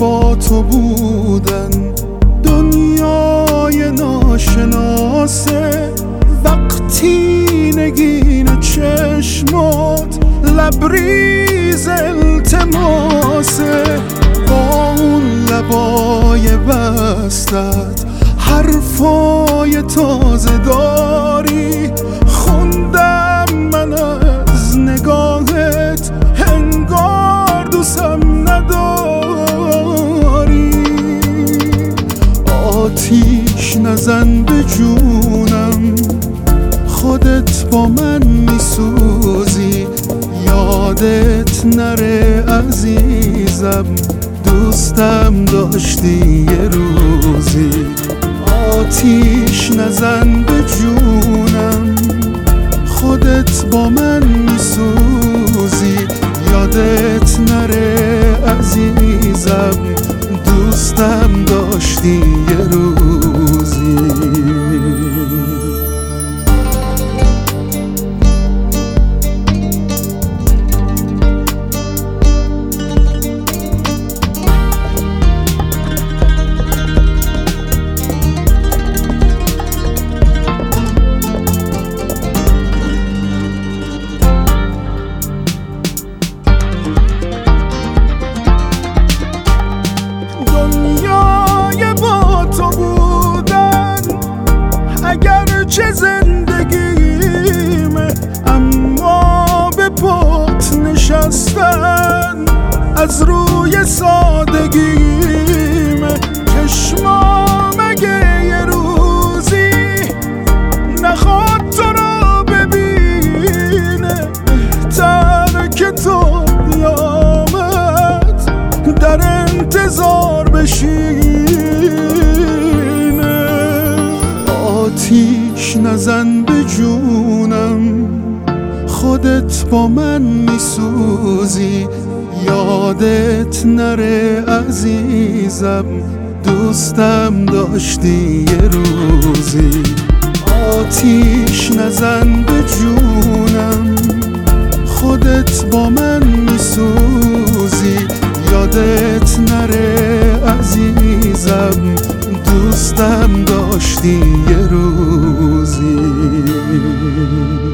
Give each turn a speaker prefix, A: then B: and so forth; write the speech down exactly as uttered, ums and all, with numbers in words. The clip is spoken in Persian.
A: با تو بودن دنیای ناشناسه، وقتی نگین چشمات لبریز التماسه، با اون لبای بستت حرفای تازه داری، خوندم من از نگاهت انگار دوستم نداری. آتیش نزن به جونم، خودت با من میسوزی، یادت نره عزیزم دوستم داشتی یه روزی. آتیش نزن به جونم، خودت با من میسوزی، یادت نره عزیزم دوستم داشتی یه روزی. چه زندگیمه اما به پات نشستن، از روی سادگیمه چشمام اگه یه روزی نخواد تو رو ببینه، بهتر که تو بیامد در انتظار بشینه. آتیش نزن به جونم، خودت با من میسوزی، یادت نره عزیزم دوستم داشتی یه روزی. آتیش نزن به جونم، خودت با من میسوزی، یادت نره عزیزم دوستم داشتی یه روزی.